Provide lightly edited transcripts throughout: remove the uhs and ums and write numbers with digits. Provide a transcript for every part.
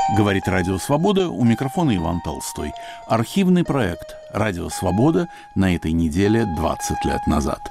Говорит Радио Свобода, у микрофона Иван Толстой. Архивный проект «Радио Свобода» на этой неделе 20 лет назад.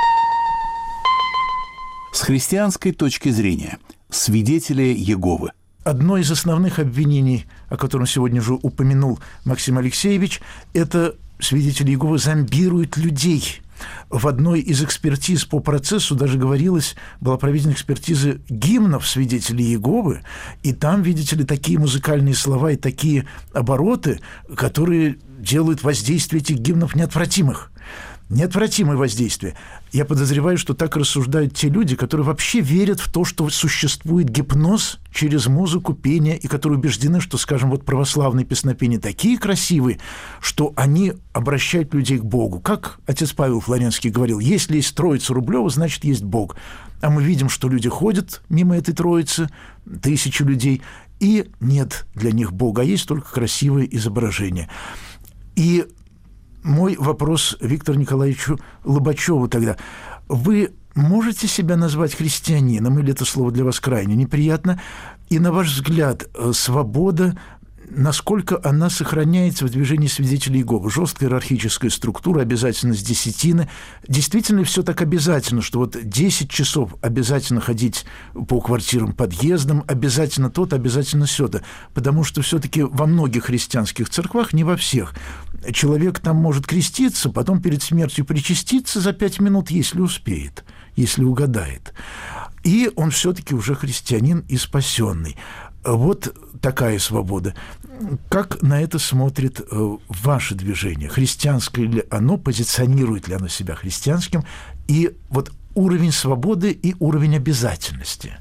С христианской точки зрения, свидетели Иеговы. Одно из основных обвинений, о котором сегодня уже упомянул Максим Алексеевич, это свидетели Иеговы зомбируют людей. В одной из экспертиз по процессу даже говорилось, была проведена экспертиза гимнов свидетелей Иеговы, и там, видите ли, такие музыкальные слова и такие обороты, которые делают воздействие этих гимнов неотвратимых. Неотвратимое воздействие. Я подозреваю, что так рассуждают те люди, которые вообще верят в то, что существует гипноз через музыку, пение, и которые убеждены, что, скажем, вот православные песнопения такие красивые, что они обращают людей к Богу. Как отец Павел Флоренский говорил, если есть Троица Рублева, значит, есть Бог. А мы видим, что люди ходят мимо этой Троицы, тысячи людей, и нет для них Бога, а есть только красивое изображение. И мой вопрос Виктору Николаевичу Лобачеву тогда. Вы можете себя назвать христианином, или это слово для вас крайне неприятно? И, на ваш взгляд, свобода, насколько она сохраняется в движении свидетелей Иеговы? Жесткая иерархическая структура, обязательность десятины. Действительно ли все так обязательно, что вот 10 часов обязательно ходить по квартирам, подъездам, обязательно то-то, обязательно сё-то? Потому что все-таки во многих христианских церквах, не во всех, человек там может креститься, потом перед смертью причаститься за 5 минут, если успеет, если угадает. И он все-таки уже христианин и спасенный. Вот такая свобода. Как на это смотрит ваше движение? Христианское ли оно? Позиционирует ли оно себя христианским? И вот уровень свободы и уровень обязательности.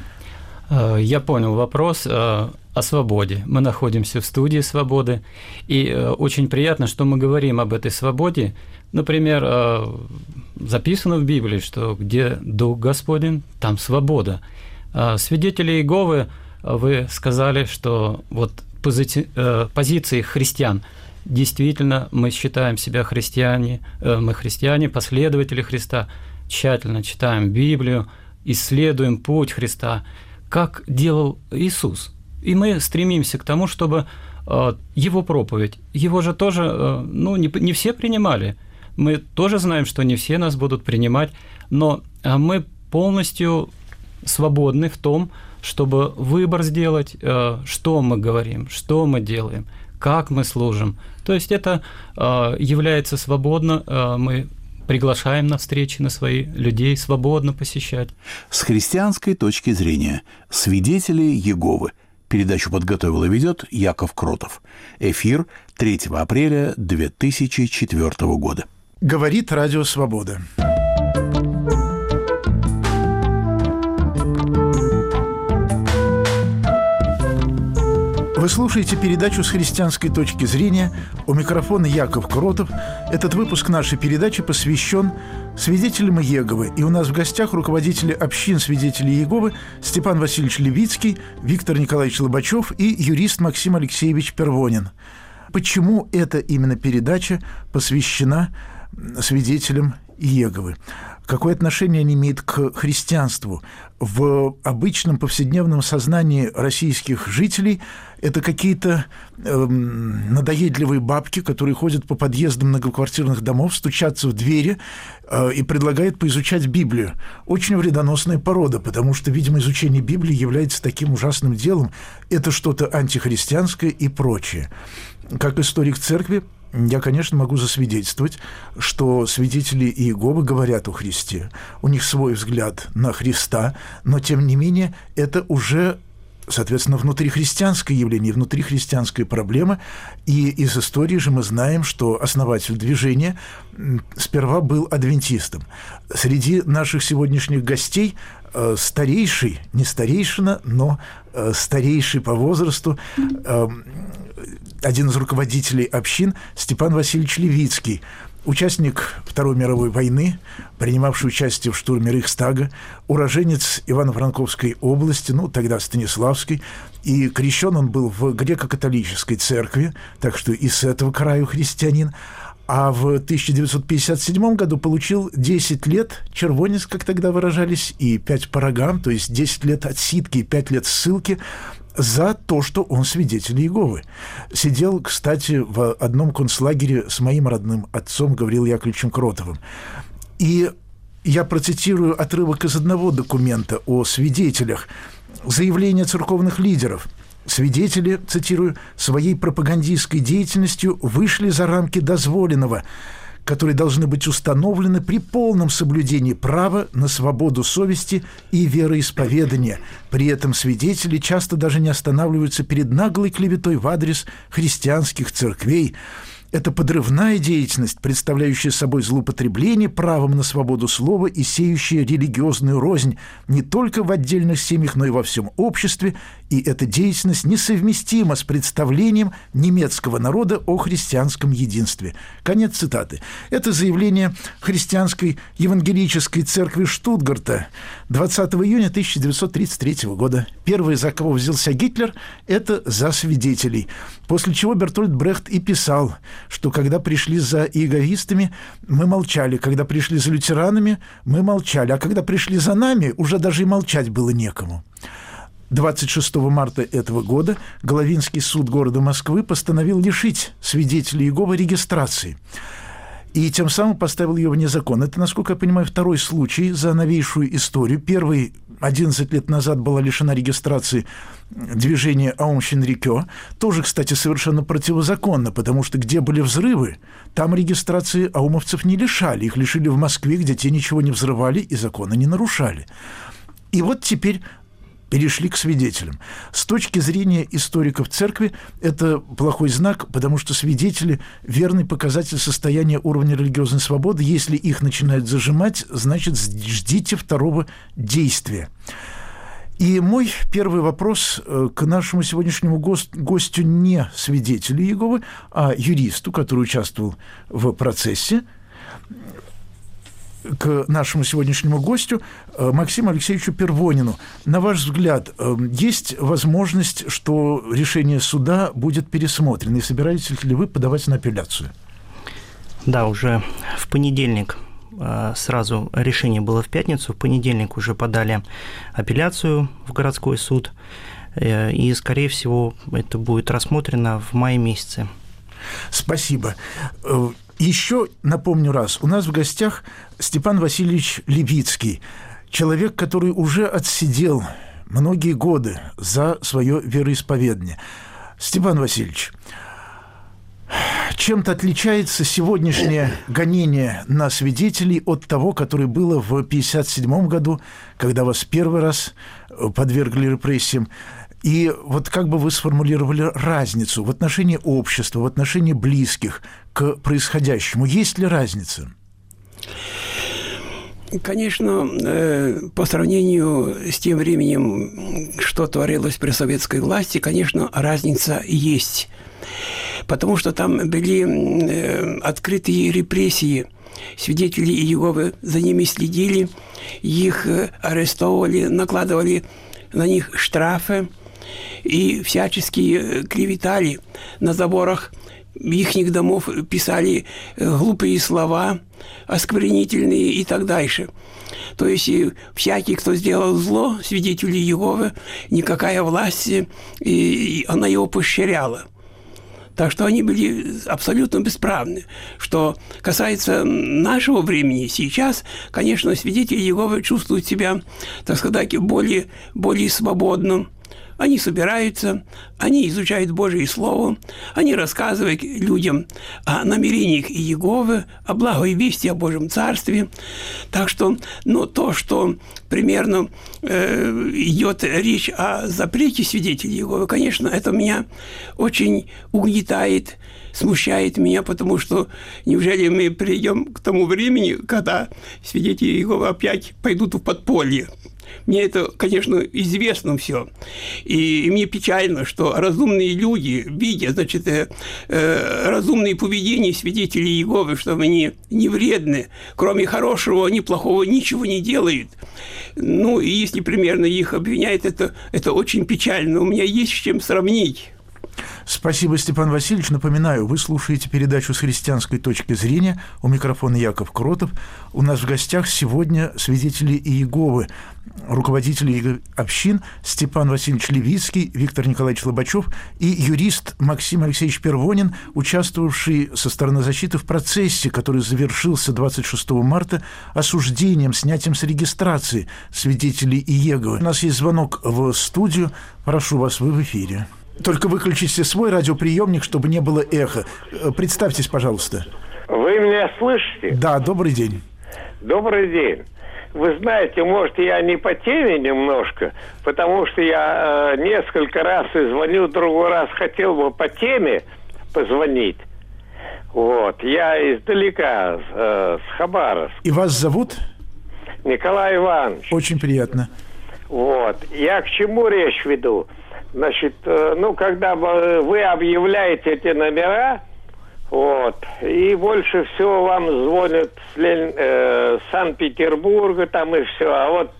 Я понял вопрос о свободе. Мы находимся в студии «Свободы», и очень приятно, что мы говорим об этой свободе. Например, записано в Библии, что где Дух Господень, там свобода. Свидетели Иеговы, вы сказали, что вот позиции христиан. Действительно, мы считаем себя христиане, мы христиане, последователи Христа, тщательно читаем Библию, исследуем путь Христа, как делал Иисус. И мы стремимся к тому, чтобы Его проповедь, Его же тоже, не все принимали. Мы тоже знаем, что не все нас будут принимать, но мы полностью свободны в том, чтобы выбор сделать, что мы говорим, что мы делаем, как мы служим. То есть это является свободно, мы приглашаем на встречи на свои людей, свободно посещать. С христианской точки зрения, свидетели Иеговы. Передачу подготовил и ведет Яков Кротов. Эфир 3 апреля 2004 года. Говорит Радио Свобода. Вы слушаете передачу «С христианской точки зрения». У микрофона Яков Кротов. Этот выпуск нашей передачи посвящен свидетелям Иеговы. И у нас в гостях руководители общин свидетелей Иеговы Степан Васильевич Левицкий, Виктор Николаевич Лобачев и юрист Максим Алексеевич Первонин. Почему эта именно передача посвящена свидетелям Иеговы? Какое отношение они имеют к христианству? В обычном повседневном сознании российских жителей это какие-то надоедливые бабки, которые ходят по подъездам многоквартирных домов, стучатся в двери и предлагают поизучать Библию. Очень вредоносная порода, потому что, видимо, изучение Библии является таким ужасным делом. Это что-то антихристианское и прочее. Как историк церкви, я, конечно, могу засвидетельствовать, что свидетели Иеговы говорят о Христе. У них свой взгляд на Христа, но, тем не менее, это уже, соответственно, внутрихристианское явление, внутрихристианская проблема. И из истории же мы знаем, что основатель движения сперва был адвентистом. Среди наших сегодняшних гостей старейший, не старейшина, но старейший по возрасту, один из руководителей общин Степан Васильевич Левицкий, участник Второй мировой войны, принимавший участие в штурме Рейхстага, уроженец Ивано-Франковской области, тогда Станиславской, и крещен он был в греко-католической церкви, так что и с этого краю христианин. А в 1957 году получил 10 лет червонец, как тогда выражались, и 5 по рогам, то есть 10 лет отсидки и 5 лет ссылки за то, что он свидетель Иеговы. Сидел, кстати, в одном концлагере с моим родным отцом Гавриилом Яковлевичем Кротовым. И я процитирую отрывок из одного документа о свидетелях. Заявление церковных лидеров. Свидетели, цитирую, «своей пропагандистской деятельностью вышли за рамки дозволенного, которые должны быть установлены при полном соблюдении права на свободу совести и вероисповедания. При этом свидетели часто даже не останавливаются перед наглой клеветой в адрес христианских церквей. Это подрывная деятельность, представляющая собой злоупотребление правом на свободу слова и сеющая религиозную рознь не только в отдельных семьях, но и во всем обществе, и эта деятельность несовместима с представлением немецкого народа о христианском единстве». Конец цитаты. Это заявление Христианской евангелической церкви Штутгарта 20 июня 1933 года. Первый, за кого взялся Гитлер, это за свидетелей. После чего Бертольд Брехт и писал, что когда пришли за иеговистами, мы молчали, когда пришли за лютеранами, мы молчали, а когда пришли за нами, уже даже и молчать было некому. 26 марта этого года Головинский суд города Москвы постановил лишить свидетелей Иеговы регистрации и тем самым поставил ее вне закона. Это, насколько я понимаю, второй случай за новейшую историю. Первый 11 лет назад была лишена регистрации движение Аум-Шинрикё. Тоже, кстати, совершенно противозаконно, потому что где были взрывы, там регистрации аумовцев не лишали. Их лишили в Москве, где те ничего не взрывали и закона не нарушали. И вот теперь перешли к свидетелям. С точки зрения историков церкви это плохой знак, потому что свидетели – верный показатель состояния уровня религиозной свободы. Если их начинают зажимать, значит, ждите второго действия. И мой первый вопрос к нашему сегодняшнему гостю не свидетелю Иеговы, а юристу, который участвовал в процессе, к нашему сегодняшнему гостю Максиму Алексеевичу Первонину. На ваш взгляд, есть возможность, что решение суда будет пересмотрено? И собираетесь ли вы подавать на апелляцию? Да, уже в понедельник сразу решение было в пятницу. В понедельник уже подали апелляцию в городской суд. И, скорее всего, это будет рассмотрено в мае месяце. Спасибо. Еще напомню раз, у нас в гостях Степан Васильевич Левицкий, человек, который уже отсидел многие годы за свое вероисповедание. Степан Васильевич, чем-то отличается сегодняшнее гонение на свидетелей от того, которое было в 1957 году, когда вас первый раз подвергли репрессиям. И вот как бы вы сформулировали разницу в отношении общества, в отношении близких к происходящему? Есть ли разница? Конечно, по сравнению с тем временем, что творилось при советской власти, конечно, разница есть. Потому что там были открытые репрессии. Свидетели Иеговы за ними следили, их арестовывали, накладывали на них штрафы и всячески клеветали. На заборах ихних домов писали глупые слова, осквернительные и так дальше. То есть всякий, кто сделал зло, свидетели Иеговы, никакая власть, и она его поощряла. Так что они были абсолютно бесправны. Что касается нашего времени, сейчас, конечно, свидетели Иеговы чувствуют себя, так сказать, более свободно. Они собираются, они изучают Божие Слово, они рассказывают людям о намерениях Иеговы, о благой вести о Божьем Царстве. Так что, то, что примерно идет речь о запрете свидетелей Иеговы, конечно, это меня очень угнетает, смущает меня, потому что неужели мы придем к тому времени, когда свидетели Иеговы опять пойдут в подполье? Мне это, конечно, известно все. И мне печально, что разумные люди, видя, разумное поведение свидетелей Иеговы, что они не вредны, кроме хорошего, они плохого ничего не делают. И если примерно их обвиняют, это очень печально. У меня есть с чем сравнить. Спасибо, Степан Васильевич. Напоминаю, вы слушаете передачу «С христианской точки зрения». У микрофона Яков Кротов. У нас в гостях сегодня свидетели Иеговы, руководители общин Степан Васильевич Левицкий, Виктор Николаевич Лобачев и юрист Максим Алексеевич Первонин, участвовавший со стороны защиты в процессе, который завершился 26 марта осуждением, снятием с регистрации свидетелей Иеговы. У нас есть звонок в студию. Прошу вас, вы в эфире. Только выключите свой радиоприемник, чтобы не было эха. Представьтесь, пожалуйста. Вы меня слышите? Да, добрый день. Добрый день. Вы знаете, может, я не по теме немножко, потому что я несколько раз и звоню, другой раз хотел бы по теме позвонить. Вот. Я издалека, с Хабаровска. И вас зовут? Николай Иванович. Очень приятно. Вот. Я к чему речь веду? Значит, когда вы объявляете эти номера, вот, и больше всего вам звонят с Санкт-Петербурга, там и все, а вот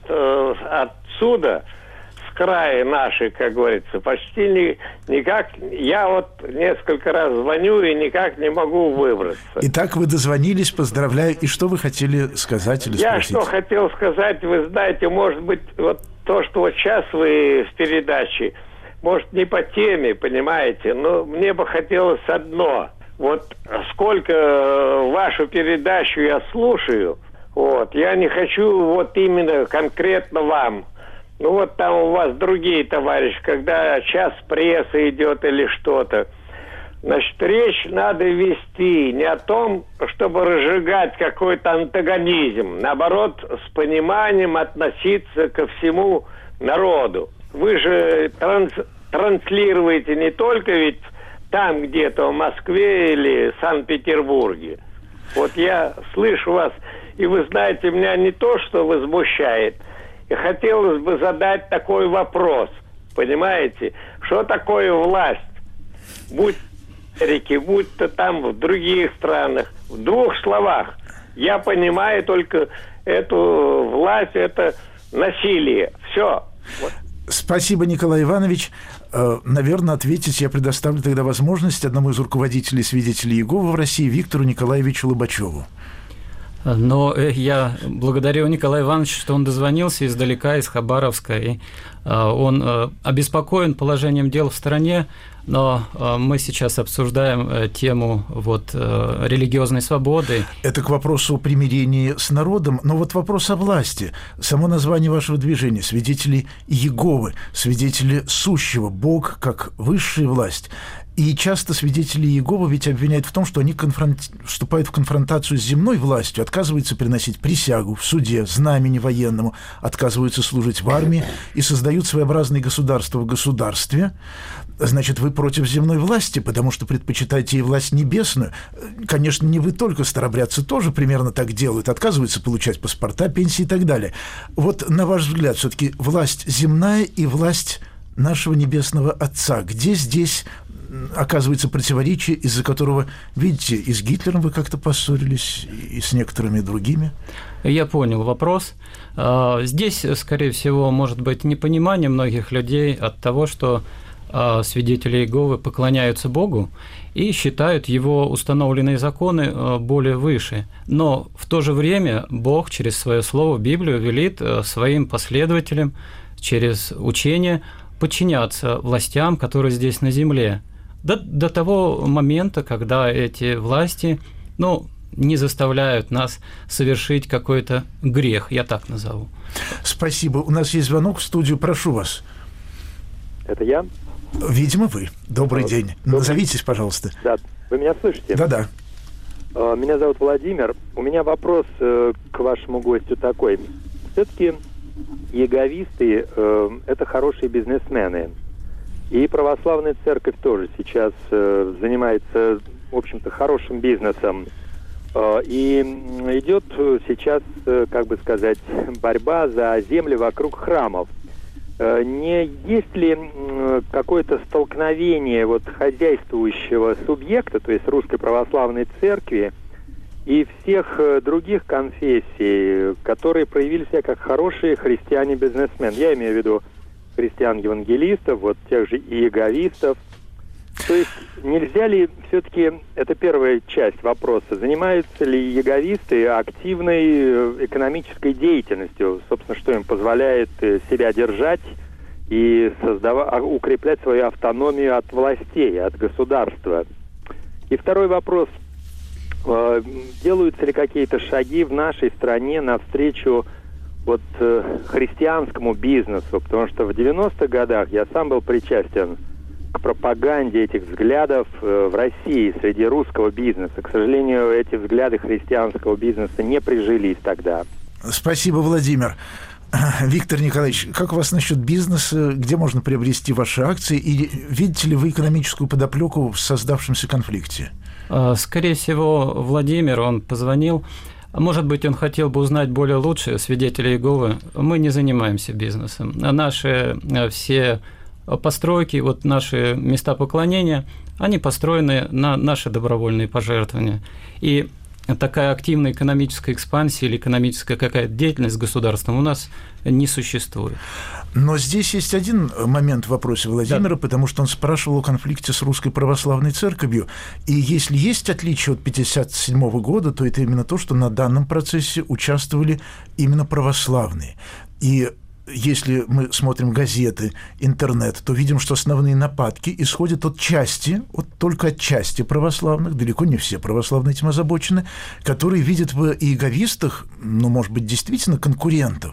отсюда, с края нашей, как говорится, почти никак, я вот несколько раз звоню и никак не могу выбраться. Итак, вы дозвонились, поздравляю, и что вы хотели сказать или спросить? Я что хотел сказать, вы знаете, может быть, вот то, что вот сейчас вы в передаче, может, не по теме, понимаете, но мне бы хотелось одно. Вот сколько вашу передачу я слушаю, вот, я не хочу вот именно конкретно вам. Ну, вот там у вас другие товарищи, когда час прессы идет или что-то. Значит, речь надо вести не о том, чтобы разжигать какой-то антагонизм. Наоборот, с пониманием относиться ко всему народу. Вы же транслируете не только ведь там где-то в Москве или Санкт-Петербурге. Вот я слышу вас, и вы знаете, меня не то, что возмущает. И хотелось бы задать такой вопрос. Понимаете? Что такое власть? Будь в Америке, будь то там в других странах. В двух словах. Я понимаю только эту власть, это насилие. Все. Вот. Спасибо, Николай Иванович. Наверное, ответить я предоставлю тогда возможность одному из руководителей свидетелей Иеговы в России, Виктору Николаевичу Лобачеву. Но я благодарю Николая Ивановича, что он дозвонился издалека, из Хабаровска, и он обеспокоен положением дел в стране, но мы сейчас обсуждаем тему религиозной свободы. Это к вопросу о примирении с народом, но вот вопрос о власти. Само название вашего движения – свидетели Иеговы, свидетели сущего, Бог как высшая власть. И часто свидетели Иеговы ведь обвиняют в том, что они вступают в конфронтацию с земной властью, отказываются приносить присягу в суде, знамени военному, отказываются служить в армии и создают своеобразные государства в государстве. Значит, вы против земной власти, потому что предпочитаете и власть небесную. Конечно, не вы только, старобрядцы тоже примерно так делают, отказываются получать паспорта, пенсии и так далее. Вот, на ваш взгляд, все-таки власть земная и власть нашего Небесного Отца. Где здесь оказывается противоречие, из-за которого, видите, и с Гитлером вы как-то поссорились, и с некоторыми другими? Я понял вопрос. Здесь, скорее всего, может быть непонимание многих людей от того, что свидетели Иеговы поклоняются Богу и считают его установленные законы более выше. Но в то же время Бог через свое слово, Библию, велит своим последователям через учение подчиняться властям, которые здесь на земле, до того момента, когда эти власти, не заставляют нас совершить какой-то грех, я так назову. Спасибо. У нас есть звонок в студию. Прошу вас. Это я? Видимо, вы. Добрый день. Назовитесь, пожалуйста. Да. Вы меня слышите? Да-да. Меня зовут Владимир. У меня вопрос к вашему гостю такой. Все-таки иеговисты это хорошие бизнесмены. И православная церковь тоже сейчас занимается, в общем-то, хорошим бизнесом. И идет сейчас, борьба за земли вокруг храмов. Не есть ли какое-то столкновение хозяйствующего субъекта, то есть Русской Православной Церкви, и всех других конфессий, которые проявили себя как хорошие христиане-бизнесмены? Я имею в виду христиан-евангелистов, тех же иеговистов. То есть нельзя ли все-таки, это первая часть вопроса, занимаются ли яговисты активной экономической деятельностью, собственно, что им позволяет себя держать и укреплять свою автономию от властей, от государства? И второй вопрос. Делаются ли какие-то шаги в нашей стране навстречу христианскому бизнесу? Потому что в 90-х годах я сам был причастен к пропаганде этих взглядов в России среди русского бизнеса. К сожалению, эти взгляды христианского бизнеса не прижились тогда. Спасибо, Владимир. Виктор Николаевич, как у вас насчет бизнеса? Где можно приобрести ваши акции? И видите ли вы экономическую подоплеку в создавшемся конфликте? Скорее всего, Владимир, он позвонил. Может быть, он хотел бы узнать более лучше свидетелей Иеговы. Мы не занимаемся бизнесом. Наши все постройки, наши места поклонения, они построены на наши добровольные пожертвования. И такая активная экономическая экспансия или экономическая какая-то деятельность государственная у нас не существует. Но здесь есть один момент в вопросе Владимира, потому что он спрашивал о конфликте с Русской Православной Церковью. И если есть отличие от 1957 года, то это именно то, что на данном процессе участвовали именно православные. И если мы смотрим газеты, интернет, то видим, что основные нападки исходят от части, только от части православных, далеко не все православные этим озабочены, которые видят в иеговистах, может быть, действительно конкурентов.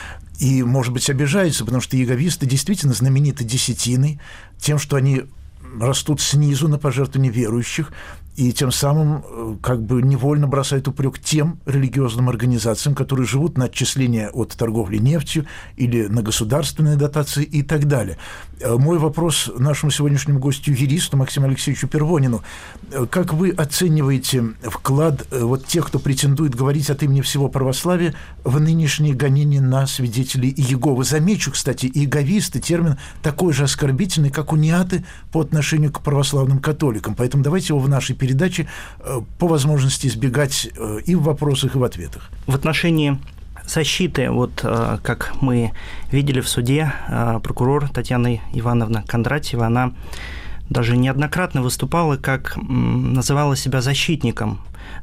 И, может быть, обижаются, потому что иеговисты действительно знамениты десятиной, тем, что они растут снизу на пожертвования верующих, и тем самым невольно бросают упрек тем религиозным организациям, которые живут на отчисления от торговли нефтью или на государственные дотации и так далее. Мой вопрос нашему сегодняшнему гостю, юристу Максиму Алексеевичу Первонину. Как вы оцениваете вклад тех, кто претендует говорить от имени всего православия, в нынешние гонения на свидетелей Иеговы? Замечу, кстати, иеговисты — термин такой же оскорбительный, как униаты по отношению к православным католикам. Поэтому давайте его в нашей передаче по возможности избегать и в вопросах, и в ответах. В отношении защиты, как мы видели в суде, прокурор Татьяна Ивановна Кондратьева, она даже неоднократно выступала, называла себя защитником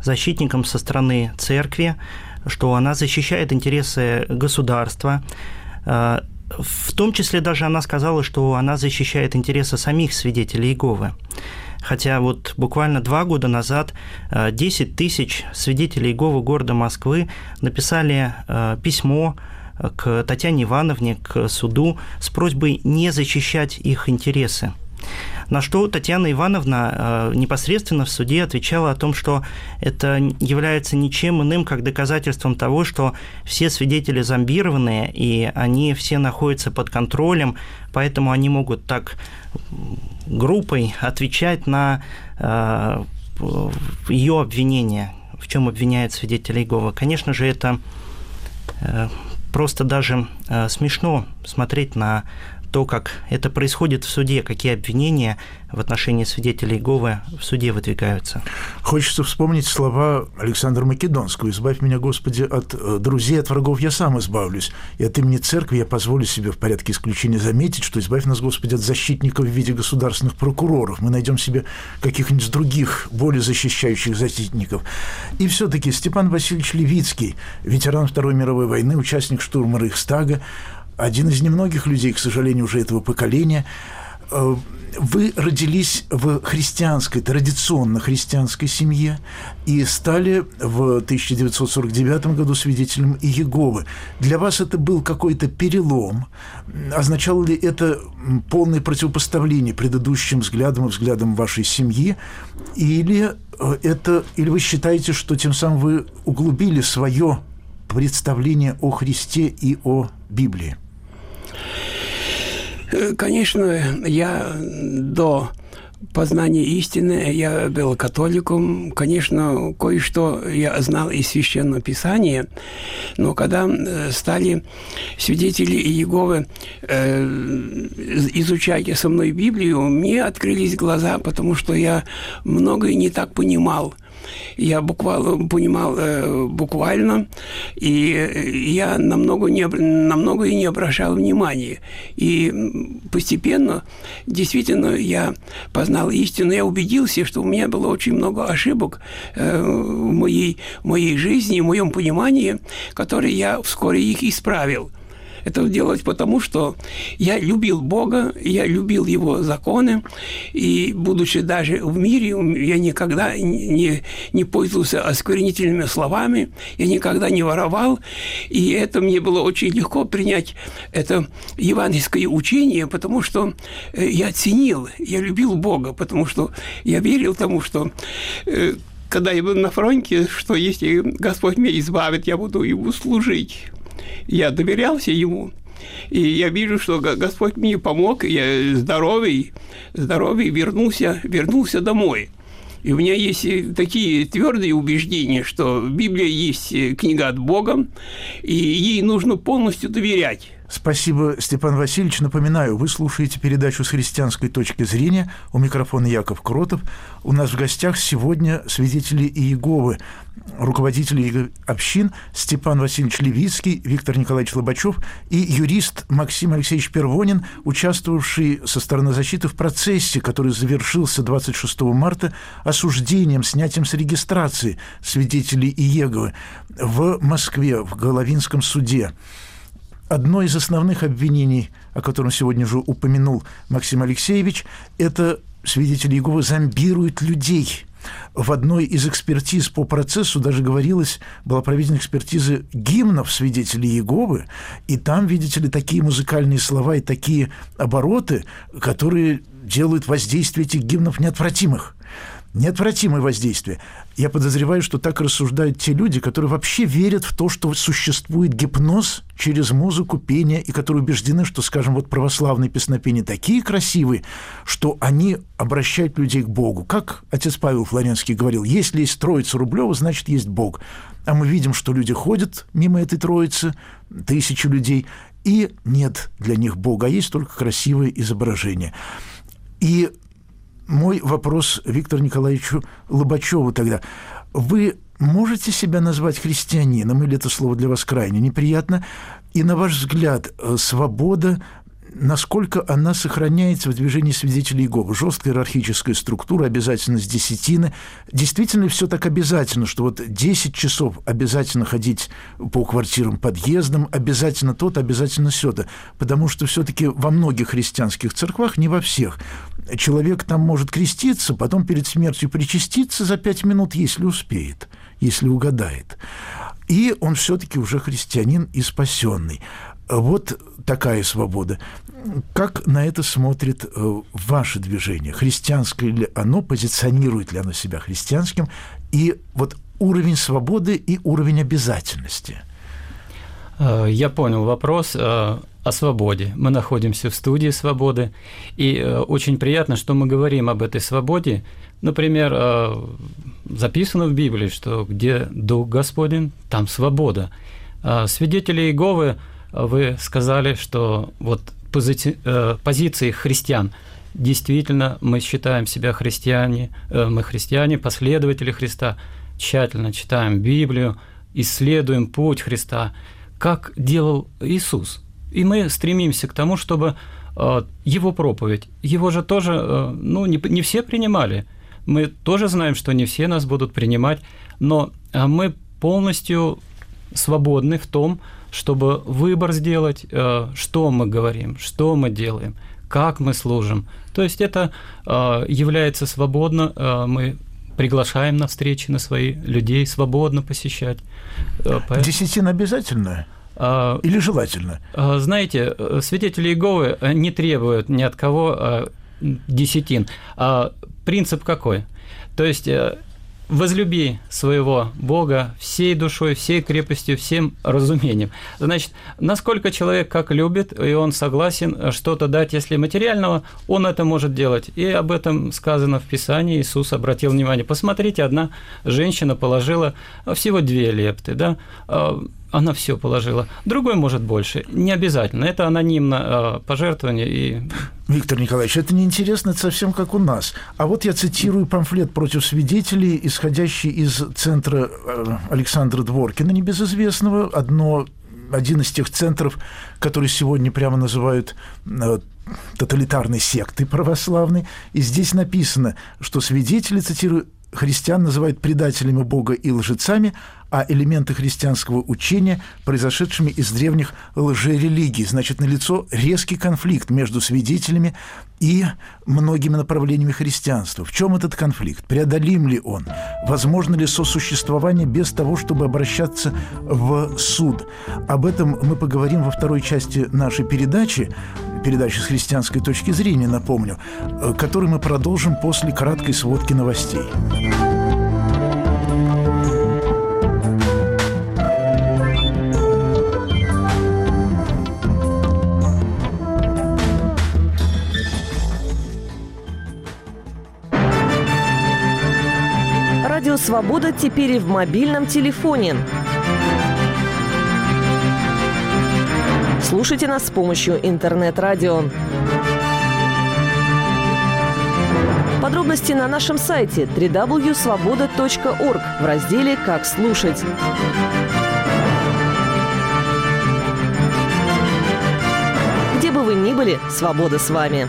со стороны церкви, что она защищает интересы государства. В том числе даже она сказала, что она защищает интересы самих свидетелей Иеговы. Хотя буквально 2 года назад 10 тысяч свидетелей Иеговы города Москвы написали письмо к Татьяне Ивановне, к суду, с просьбой не защищать их интересы. На что Татьяна Ивановна непосредственно в суде отвечала о том, что это является ничем иным, как доказательством того, что все свидетели зомбированные, и они все находятся под контролем, поэтому они могут так группой отвечать на ее обвинения, в чем обвиняет свидетелей Иеговы. Конечно же, это просто даже смешно смотреть на то, как это происходит в суде, какие обвинения в отношении свидетелей Иеговы в суде выдвигаются. Хочется вспомнить слова Александра Македонского: «Избавь меня, Господи, от друзей, от врагов я сам избавлюсь. И от имени церкви я позволю себе в порядке исключения заметить, что избавь нас, Господи, от защитников в виде государственных прокуроров. Мы найдем себе каких-нибудь других, более защищающих защитников». И все-таки Степан Васильевич Левицкий, ветеран Второй мировой войны, участник штурма Рейхстага, один из немногих людей, к сожалению, уже этого поколения. Вы родились в традиционно христианской семье и стали в 1949 году свидетелем Иеговы. Для вас это был какой-то перелом? Означало ли это полное противопоставление предыдущим взглядам и взглядам вашей семьи? Или вы считаете, что тем самым вы углубили свое представление о Христе и о Библии? Конечно, я до познания истины, я был католиком. Конечно, кое-что я знал из Священного Писания, но когда стали свидетели Иеговы изучать со мной Библию, мне открылись глаза, потому что я многое не так понимал. я понимал буквально, и я на многое не обращал внимания. И постепенно, действительно, я познал истину, я убедился, что у меня было очень много ошибок в моей жизни, в моем понимании, которые я вскоре их исправил. Это делать потому, что я любил Бога, я любил Его законы, и, будучи даже в мире, я никогда не пользовался осквернительными словами, я никогда не воровал, и это мне было очень легко принять это евангельское учение, потому что я ценил, я любил Бога, потому что я верил тому, что когда я был на фронте, что если Господь меня избавит, я буду Ему служить. Я доверялся Ему, и я вижу, что Господь мне помог, я здоровый вернулся домой. И у меня есть такие твердые убеждения, что Библия есть книга от Бога, и ей нужно полностью доверять. Спасибо, Степан Васильевич. Напоминаю, вы слушаете передачу «С христианской точки зрения». У микрофона Яков Кротов. У нас в гостях сегодня свидетели Иеговы, руководители общин Степан Васильевич Левицкий, Виктор Николаевич Лобачев и юрист Максим Алексеевич Первонин, участвовавший со стороны защиты в процессе, который завершился 26 марта осуждением, снятием с регистрации свидетелей Иеговы в Москве, в Головинском суде. Одно из основных обвинений, о котором сегодня уже упомянул Максим Алексеевич, это свидетели Иеговы зомбируют людей. В одной из экспертиз по процессу даже говорилось, была проведена экспертиза гимнов свидетелей Иеговы, и там, видите ли, такие музыкальные слова и такие обороты, которые делают воздействие этих гимнов неотвратимых. Неотвратимое воздействие. Я подозреваю, что так рассуждают те люди, которые вообще верят в то, что существует гипноз через музыку, пение, и которые убеждены, что, скажем, вот православные песнопения такие красивые, что они обращают людей к Богу. Как отец Павел Флоренский говорил, если есть Троица Рублева, значит, есть Бог. А мы видим, что люди ходят мимо этой Троицы, тысячи людей, и нет для них Бога, а есть только красивое изображение. И мой вопрос Виктору Николаевичу Лобачеву тогда. Вы можете себя назвать христианином, или это слово для вас крайне неприятно? И, на ваш взгляд, свобода, насколько она сохраняется в движении свидетелей Иеговы? Жесткая иерархическая структура, обязательность десятины. Действительно ли все так обязательно, что вот 10 часов обязательно ходить по квартирам, подъездам, обязательно то-то, обязательно сё-то? Потому что все-таки во многих христианских церквах, не во всех, человек там может креститься, потом перед смертью причаститься за 5 минут, если успеет, если угадает. И он все-таки уже христианин и спасенный. Вот такая свобода. Как на это смотрит ваше движение? Христианское ли оно? Позиционирует ли оно себя христианским? И вот уровень свободы и уровень обязательности. Я понял вопрос о свободе. Мы находимся в студии «Свободы», и очень приятно, что мы говорим об этой свободе. Например, записано в Библии, что где Дух Господень, там свобода. Свидетели Иеговы, вы сказали, что вот позиции христиан. Действительно, мы считаем себя христиане, мы христиане, последователи Христа, тщательно читаем Библию, исследуем путь Христа, как делал Иисус. И мы стремимся к тому, чтобы Его проповедь, Его же тоже, не все принимали. Мы тоже знаем, что не все нас будут принимать, но мы полностью свободны в том, чтобы выбор сделать, что мы говорим, что мы делаем, как мы служим. То есть это является свободно, мы приглашаем на встречи на свои людей, свободно посещать. Десятина обязательно или желательно? Знаете, свидетели Иеговы не требуют ни от кого десятин. Принцип какой? То есть возлюби своего Бога всей душой, всей крепостью, всем разумением. Значит, насколько человек как любит, и он согласен что-то дать, если материального, он это может делать. И об этом сказано в Писании. Иисус обратил внимание. Посмотрите, одна женщина положила всего 2 лепты. Да? она все положила. Другой может больше. Не обязательно. Это анонимно пожертвование. И... Виктор Николаевич, это неинтересно, это совсем как у нас. А вот я цитирую памфлет против свидетелей, исходящий из центра Александра Дворкина, небезызвестного, один из тех центров, которые сегодня прямо называют тоталитарной сектой православной. И здесь написано, что свидетели, цитирую, христиан называют предателями Бога и лжецами, а элементы христианского учения произошедшими из древних лжерелигий. Значит, налицо резкий конфликт между свидетелями и многими направлениями христианства. В чем этот конфликт? Преодолим ли он? Возможно ли сосуществование без того, чтобы обращаться в суд? Об этом мы поговорим во второй части нашей передачи с христианской точки зрения, напомню, которую мы продолжим после краткой сводки новостей. Радио «Свобода» теперь и в мобильном телефоне. Слушайте нас с помощью интернет-радио. Подробности на нашем сайте www.svoboda.org в разделе «Как слушать». Где бы вы ни были, свобода с вами.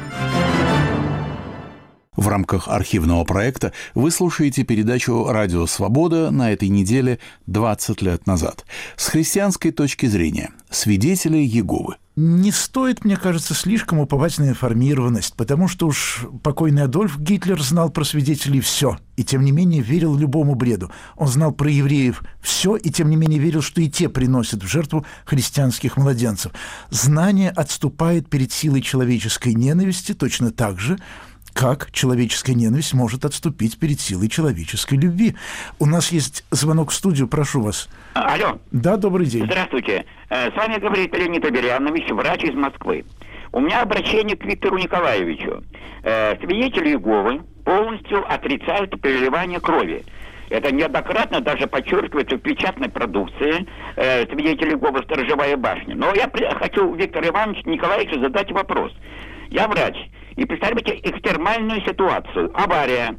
В рамках архивного проекта вы слушаете передачу «Радио Свобода» на этой неделе 20 лет назад. С христианской точки зрения. Свидетели Иеговы. Не стоит, мне кажется, слишком уповать на информированность, потому что уж покойный Адольф Гитлер знал про свидетелей все, и тем не менее верил любому бреду. Он знал про евреев все, и тем не менее верил, что и те приносят в жертву христианских младенцев. Знание отступает перед силой человеческой ненависти точно так же, как человеческая ненависть может отступить перед силой человеческой любви. У нас есть звонок в студию, прошу вас. Алло. Да, добрый день. Здравствуйте. С вами говорит Леонид Аберьянович, врач из Москвы. У меня обращение к Виктору Николаевичу. Свидетели Иеговы полностью отрицают переливание крови. Это неоднократно даже подчеркивается в печатной продукции свидетелей Иеговы «Сторожевая башня». Но я хочу Виктору Ивановичу Николаевичу задать вопрос. Я врач. И представьте экстремальную ситуацию. Авария.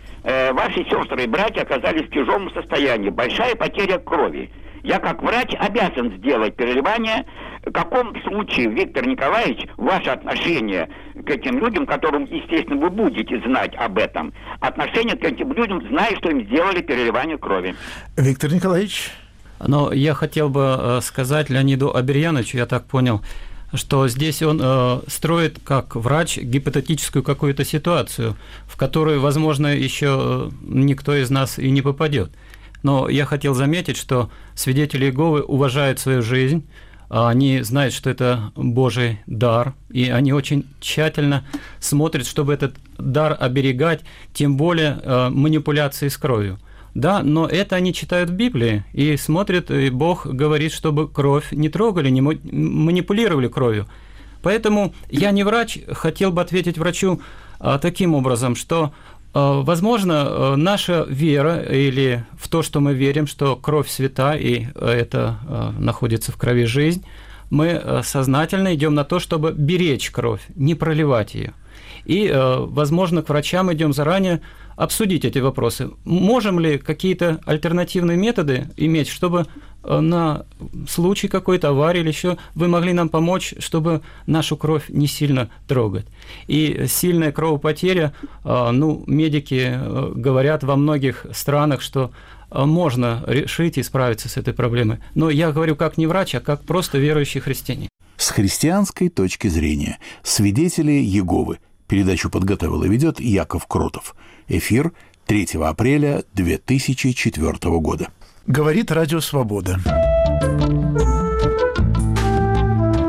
Ваши сестры и братья оказались в тяжелом состоянии. Большая потеря крови. Я как врач обязан сделать переливание. В каком случае, Виктор Николаевич, ваше отношение к этим людям, которым, естественно, вы будете знать об этом, отношение к этим людям, зная, что им сделали переливание крови? Виктор Николаевич? Но я хотел бы сказать Леониду Аберьяновичу, я так понял, что здесь он строит, как врач, гипотетическую какую-то ситуацию, в которую, возможно, еще никто из нас и не попадет. Но я хотел заметить, что свидетели Иеговы уважают свою жизнь, они знают, что это Божий дар, и они очень тщательно смотрят, чтобы этот дар оберегать, тем более манипуляции с кровью. Да, но это они читают в Библии и смотрят, и Бог говорит, чтобы кровь не трогали, не манипулировали кровью. Поэтому я не врач, хотел бы ответить врачу таким образом, что, возможно, наша вера или в то, что мы верим, что кровь свята, и это находится в крови жизнь, мы сознательно идем на то, чтобы беречь кровь, не проливать ее. И, возможно, к врачам идем заранее обсудить эти вопросы. Можем ли какие-то альтернативные методы иметь, чтобы на случай какой-то аварии или еще вы могли нам помочь, чтобы нашу кровь не сильно трогать? И сильная кровопотеря, медики говорят во многих странах, что можно решить и справиться с этой проблемой. Но я говорю как не врач, а как просто верующий христианин. С христианской точки зрения. Свидетели Иеговы. Передачу подготовил и ведет Яков Кротов. Эфир 3 апреля 2004 года. Говорит Радио Свобода.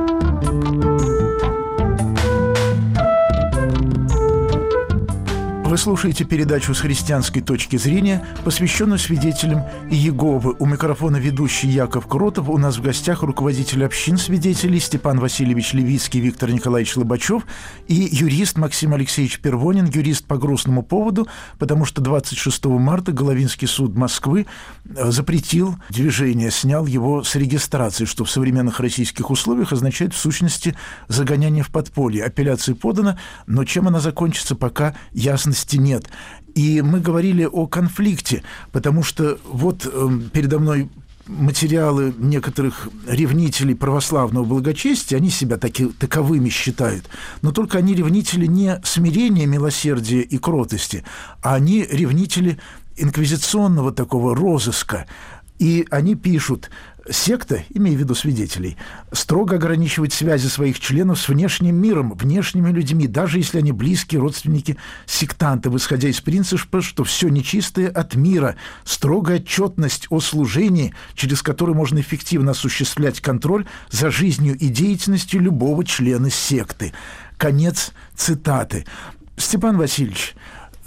В Вы слушаете передачу «С христианской точки зрения», посвященную свидетелям Иеговы. У микрофона ведущий Яков Кротов. У нас в гостях руководитель общин свидетелей Степан Васильевич Левицкий, Виктор Николаевич Лобачев и юрист Максим Алексеевич Первонин. Юрист по грустному поводу, потому что 26 марта Головинский суд Москвы запретил движение, снял его с регистрации, что в современных российских условиях означает в сущности загоняние в подполье. Апелляция подана, но чем она закончится, пока ясности нет. И мы говорили о конфликте, потому что вот передо мной материалы некоторых ревнителей православного благочестия, они себя таковыми считают, но только они ревнители не смирения, милосердия и кротости, а они ревнители инквизиционного такого розыска. И они пишут: секта, имея в виду свидетелей, строго ограничивает связи своих членов с внешним миром, внешними людьми, даже если они близкие родственники сектантов, исходя из принципа, что все нечистое от мира, строгая отчетность о служении, через который можно эффективно осуществлять контроль за жизнью и деятельностью любого члена секты. Конец цитаты. Степан Васильевич,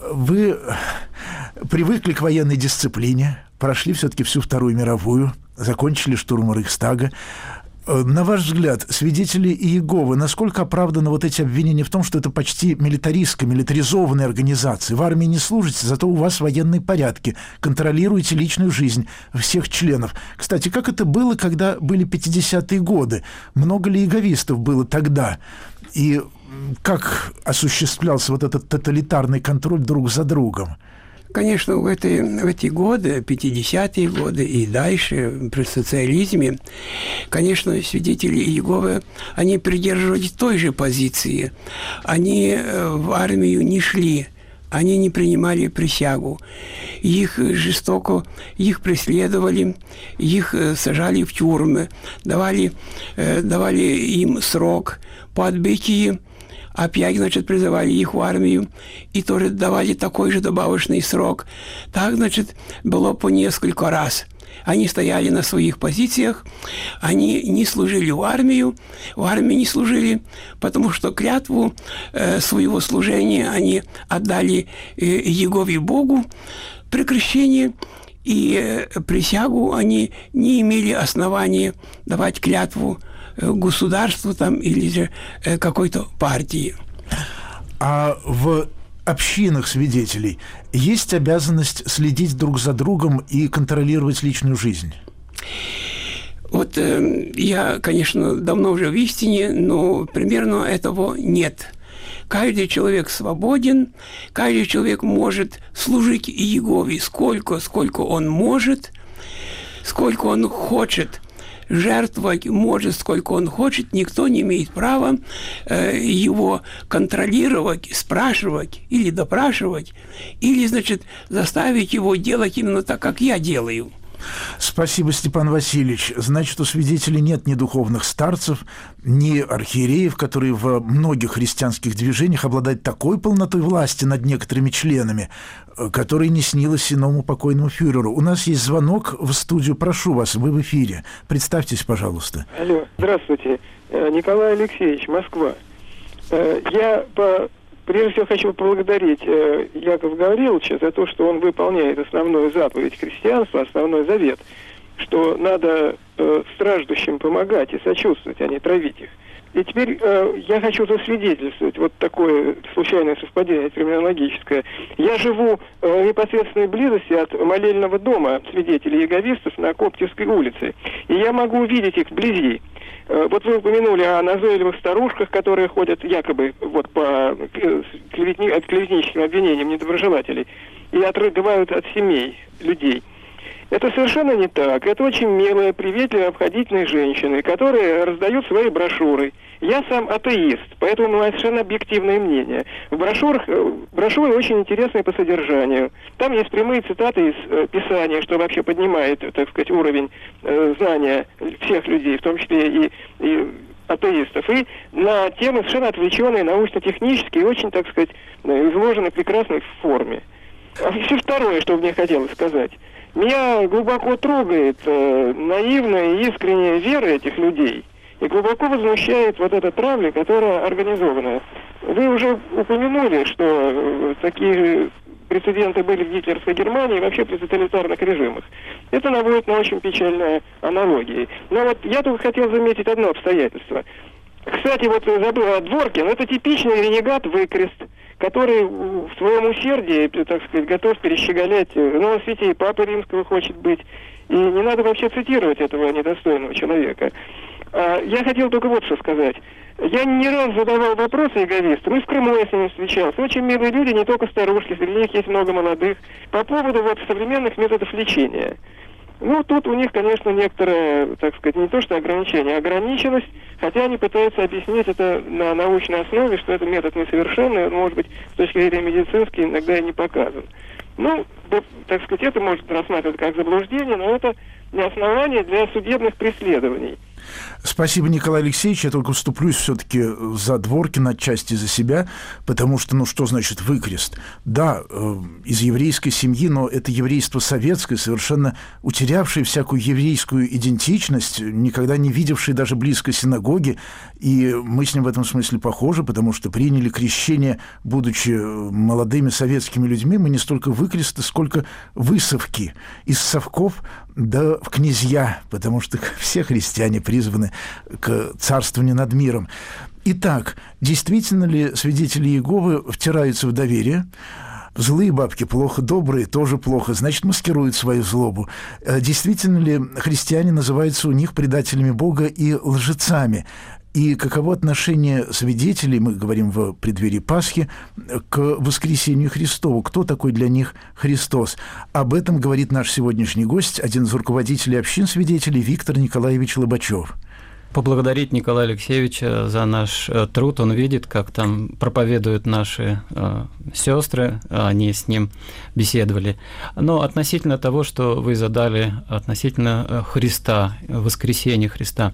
вы привыкли к военной дисциплине, прошли все-таки всю Вторую мировую, закончили штурм Рейхстага. На ваш взгляд, свидетели Иеговы, насколько оправданы вот эти обвинения в том, что это почти милитаристская, милитаризованная организация? В армии не служите, зато у вас военные порядки, контролируете личную жизнь всех членов. Кстати, как это было, когда были 50-е годы? Много ли иеговистов было тогда? И как осуществлялся вот этот тоталитарный контроль друг за другом? Конечно, в эти годы, 50-е годы и дальше, при социализме, конечно, свидетели Иеговы, они придерживались той же позиции. Они в армию не шли, они не принимали присягу. Их жестоко, преследовали, их сажали в тюрьмы, давали им срок. По отбытии опять, значит, призывали их в армию и тоже давали такой же добавочный срок. Так, значит, было по несколько раз. Они стояли на своих позициях, они не служили в армии не служили, потому что клятву своего служения они отдали Иегове Богу при крещении, и присягу они не имели основания давать клятву государству там, или же какой-то партии. А в общинах свидетелей есть обязанность следить друг за другом и контролировать личную жизнь? Вот я, конечно, давно уже в истине, но примерно этого нет. Каждый человек свободен, каждый человек может служить Иегове сколько он может, сколько он хочет. Жертвовать может, сколько он хочет, никто не имеет права его контролировать, спрашивать или допрашивать, или, значит, заставить его делать именно так, как я делаю. Спасибо, Степан Васильевич. Значит, у свидетелей нет ни духовных старцев, ни архиереев, которые в многих христианских движениях обладают такой полнотой власти над некоторыми членами, которой не снилось иному покойному фюреру. У нас есть звонок в студию. Прошу вас, вы в эфире. Представьтесь, пожалуйста. Алло, здравствуйте. Николай Алексеевич, Москва. Прежде всего хочу поблагодарить Якова Гавриловича за то, что он выполняет основную заповедь христианства, основной завет, что надо страждущим помогать и сочувствовать, а не травить их. И теперь я хочу засвидетельствовать вот такое случайное совпадение терминологическое. Я живу в непосредственной близости от молельного дома свидетелей иеговистов на Коптевской улице, и я могу увидеть их вблизи. Вот вы упомянули о назойливых старушках, которые ходят якобы вот по клеветническим обвинениям недоброжелателей и отрывают от семей людей. Это совершенно не так. Это очень милые, приветливые, обходительные женщины, которые раздают свои брошюры. Я сам атеист, поэтому у меня совершенно объективное мнение. В брошюры очень интересные по содержанию. Там есть прямые цитаты из Писания, что вообще поднимает, так сказать, уровень знания всех людей, в том числе и атеистов, и на темы совершенно отвлеченные, научно-технические, очень, так сказать, изложены в прекрасной форме. А все второе, что мне хотелось сказать. Меня глубоко трогает наивная и искренняя вера этих людей. И глубоко возмущает вот эта травля, которая организованная. Вы уже упомянули, что такие прецеденты были в гитлеровской Германии и вообще при тоталитарных режимах. Это наводит на очень печальные аналогии. Но вот я только хотел заметить одно обстоятельство. Кстати, вот забыл о Дворкин. Это типичный ренегат-выкрест, который в своем усердии, так сказать, готов перещеголять. Ну, на свете и Папы Римского хочет быть. И не надо вообще цитировать этого недостойного человека. Я хотел только вот что сказать. Я не раз задавал вопросы яговистам, и в Крыму я с ними встречался. Очень милые люди, не только старушки, среди них есть много молодых, по поводу вот современных методов лечения. Ну, тут у них, конечно, некоторая, так сказать, не то что ограничение, а ограниченность, хотя они пытаются объяснить это на научной основе, что это метод несовершенный, он, может быть, с точки зрения медицинской иногда и не показан. Ну, так сказать, это может рассматривать как заблуждение, но это не основание для судебных преследований. Спасибо, Николай Алексеевич. Я только вступлюсь все-таки за Дворкина, отчасти за себя, потому что, ну, что значит выкрест? Да, из еврейской семьи, но это еврейство советское, совершенно утерявшее всякую еврейскую идентичность, никогда не видевшее даже близко синагоги, и мы с ним в этом смысле похожи, потому что приняли крещение, будучи молодыми советскими людьми, мы не столько выкресты, сколько высовки из совков да в князья, потому что все христиане призваны к царствованию над миром. Итак, действительно ли свидетели Иеговы втираются в доверие? Злые бабки плохо, добрые тоже плохо, значит, маскируют свою злобу. Действительно ли христиане называются у них предателями Бога и лжецами? И каково отношение свидетелей, мы говорим в преддверии Пасхи, к воскресению Христову? Кто такой для них Христос? Об этом говорит наш сегодняшний гость, один из руководителей общин свидетелей, Виктор Николаевич Лобачев. Поблагодарить Николая Алексеевича за наш труд. Он видит, как там проповедуют наши сестры, они с ним беседовали. Но относительно того, что вы задали, относительно Христа, воскресения Христа,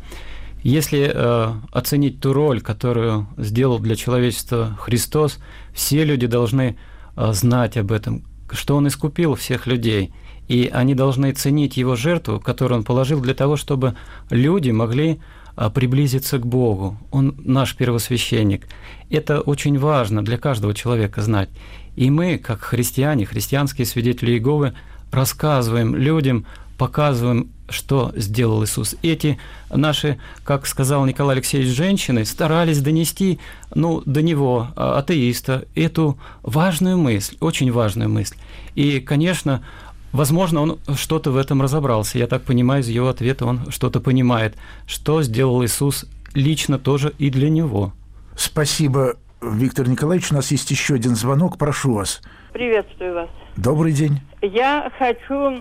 если оценить ту роль, которую сделал для человечества Христос, все люди должны знать об этом, что Он искупил всех людей, и они должны ценить Его жертву, которую Он положил для того, чтобы люди могли приблизиться к Богу. Он наш первосвященник. Это очень важно для каждого человека знать. И мы, как христиане, христианские свидетели Иеговы, рассказываем людям, показываем, что сделал Иисус. Эти наши, как сказал Николай Алексеевич, женщины старались донести до него, атеиста, эту важную мысль, очень важную мысль. И, конечно, возможно, он что-то в этом разобрался. Я так понимаю, из его ответа он что-то понимает, что сделал Иисус лично тоже и для него. Спасибо, Виктор Николаевич. У нас есть еще один звонок. Прошу вас. Приветствую вас. Добрый день. Я хочу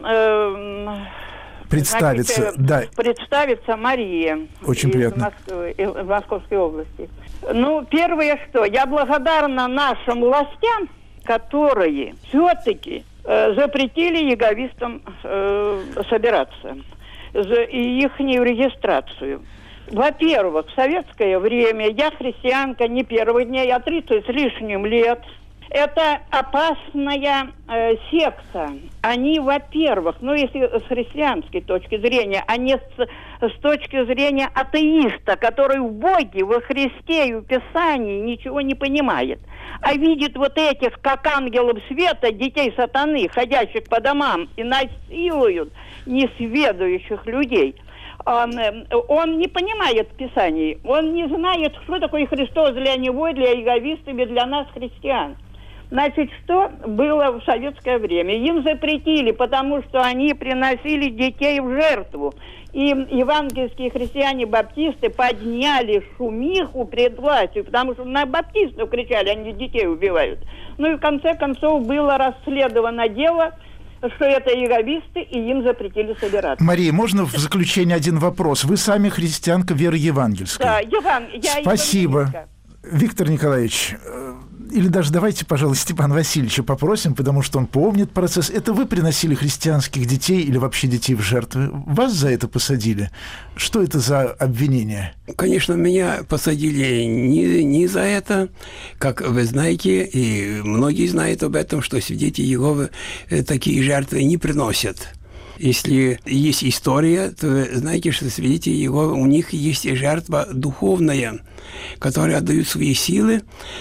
представиться Мария. Очень приятно. Из Московской области. Первое, что я благодарна нашим властям, которые все-таки запретили яговистам собираться и их регистрацию. Во-первых, в советское время я христианка не первых дней, а 30 с лишним лет. Это опасная секта. Они, во-первых, если с христианской точки зрения, а не с точки зрения атеиста, который в Боге, во Христе и в Писании ничего не понимает, а видит вот этих, как ангелов света, детей сатаны, ходящих по домам и насилуют несведущих людей. Он не понимает Писаний, он не знает, что такое Христос для него, для иеговистов и для нас, христиан. Значит, что было в советское время? Им запретили, потому что они приносили детей в жертву. И евангельские христиане-баптисты подняли шумиху пред властью, потому что на баптистов кричали, они детей убивают. И в конце концов было расследовано дело, что это иеговисты, и им запретили собираться. Мария, можно в заключение один вопрос? Вы сами христианка веры евангельской. Да, я Спасибо. Виктор Николаевич, или даже давайте, пожалуй, Степана Васильевича попросим, потому что он помнит процесс. Это вы приносили христианских детей или вообще детей в жертвы? Вас за это посадили? Что это за обвинение? Конечно, меня посадили не за это. Как вы знаете, и многие знают об этом, что свидетели Иеговы такие жертвы не приносят. Если есть история, то вы знаете, что свидетели Иеговы, у них есть жертва духовная, которые отдают свои силы,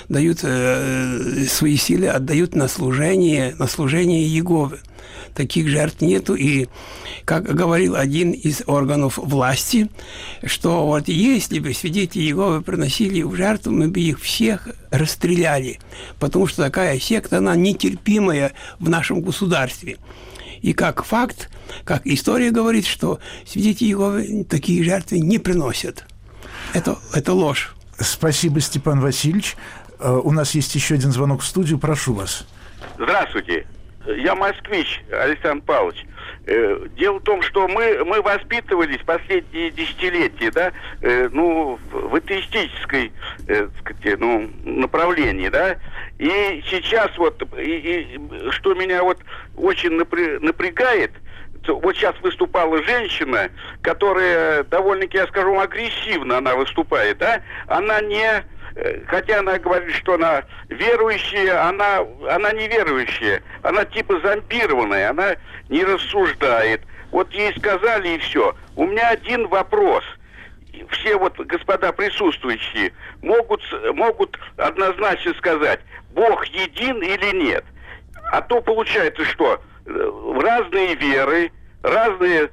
отдают на служение Иеговы. Таких жертв нету. И, как говорил один из органов власти, что вот если бы свидетели Иеговы приносили в жертву, мы бы их всех расстреляли, потому что такая секта, она нетерпимая в нашем государстве. И как факт, как история говорит, что свидетели Иеговы такие жертвы не приносят. Это ложь. Спасибо, Степан Васильевич. У нас есть еще один звонок в студию. Прошу вас. Здравствуйте. Я москвич, Александр Павлович. Дело в том, что мы воспитывались последние десятилетия, да, в атеистической, направлении, да, и сейчас что меня очень напрягает, вот сейчас выступала женщина, которая довольно-таки, я скажу, агрессивно она выступает, да, она не... Хотя она говорит, что она верующая, она не верующая, она типа зомбированная, она не рассуждает. Вот ей сказали и все. У меня один вопрос. Все господа присутствующие могут однозначно сказать, Бог един или нет. А то получается, что разные веры, разные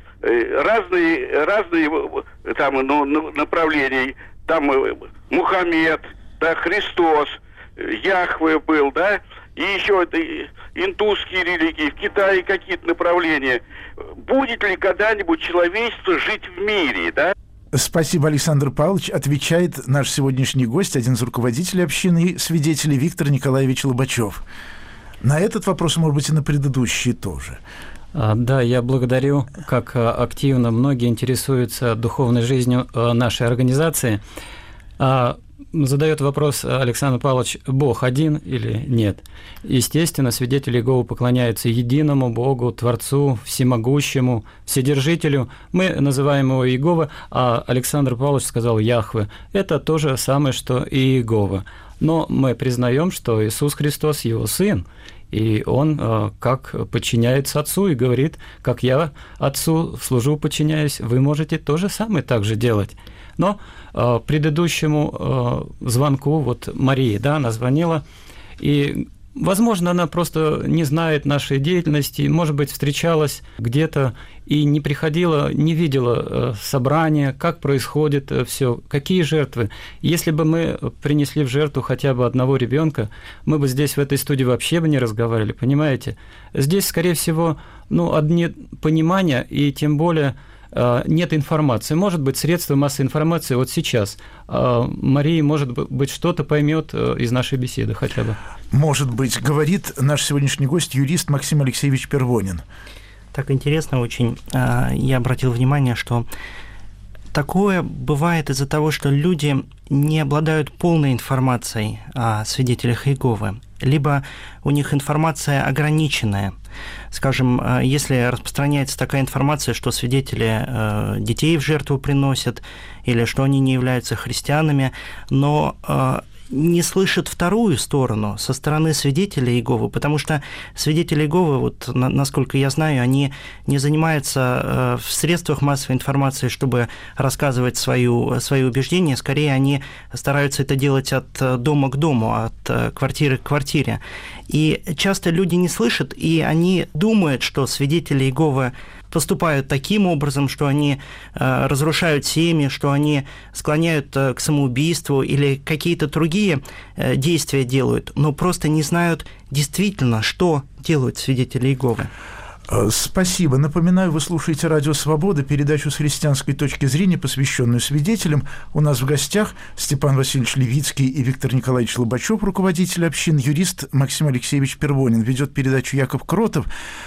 там направления, там Мухаммед, да, Христос, Яхве был, да, и еще индусские религии, в Китае какие-то направления. Будет ли когда-нибудь человечество жить в мире, да? Спасибо, Александр Павлович. Отвечает наш сегодняшний гость, один из руководителей общины и свидетелей, Виктор Николаевич Лобачев. На этот вопрос, может быть, и на предыдущие тоже. Да, я благодарю, как активно многие интересуются духовной жизнью нашей организации. Задает вопрос Александр Павлович, Бог один или нет? Естественно, свидетели Иеговы поклоняются единому Богу, Творцу, Всемогущему, Вседержителю. Мы называем его Иегова, а Александр Павлович сказал Яхве. Это то же самое, что и Иегова. Но мы признаем, что Иисус Христос его Сын, и Он как подчиняется Отцу и говорит, как я Отцу служу, подчиняюсь, вы можете то же самое также делать. Но предыдущему звонку, Мария, да, она звонила, и, возможно, она просто не знает нашей деятельности, может быть, встречалась где-то и не приходила, не видела собрания, как происходит все, какие жертвы. Если бы мы принесли в жертву хотя бы одного ребенка, мы бы здесь, в этой студии, вообще бы не разговаривали, понимаете? Здесь, скорее всего, одни понимания, и тем более нет информации. Может быть, средства массовой информации сейчас. Мария, может быть, что-то поймет из нашей беседы хотя бы. Может быть, говорит наш сегодняшний гость, юрист Максим Алексеевич Первонин. Так интересно очень. Я обратил внимание, что такое бывает из-за того, что люди не обладают полной информацией о свидетелях Иеговы, либо у них информация ограниченная. Скажем, если распространяется такая информация, что свидетели детей в жертву приносят, или что они не являются христианами, но не слышат вторую сторону со стороны свидетелей Иеговы, потому что свидетели Иеговы, насколько я знаю, они не занимаются в средствах массовой информации, чтобы рассказывать свои убеждения, скорее они стараются это делать от дома к дому, от квартиры к квартире. И часто люди не слышат, и они думают, что свидетели Иеговы поступают таким образом, что они разрушают семьи, что они склоняют к самоубийству или какие-то другие действия делают, но просто не знают действительно, что делают свидетели Иеговы. Спасибо. Напоминаю, вы слушаете «Радио Свобода», передачу с христианской точки зрения, посвященную свидетелям. У нас в гостях Степан Васильевич Левицкий и Виктор Николаевич Лобачев, руководитель общин, юрист Максим Алексеевич Первонин. Ведет передачу Яков Кротов.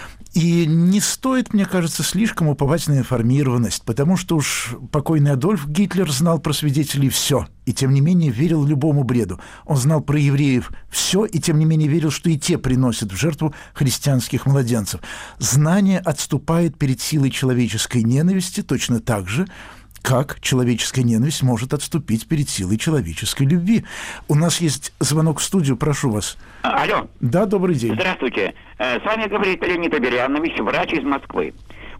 И не стоит, мне кажется, слишком уповать на информированность, потому что уж покойный Адольф Гитлер знал про свидетелей все, и тем не менее верил любому бреду. Он знал про евреев все, и тем не менее верил, что и те приносят в жертву христианских младенцев. Знание отступает перед силой человеческой ненависти точно так же, как человеческая ненависть может отступить перед силой человеческой любви. У нас есть звонок в студию, прошу вас. Алло. Да, добрый день. Здравствуйте. С вами говорит Леонид Аберянович, врач из Москвы.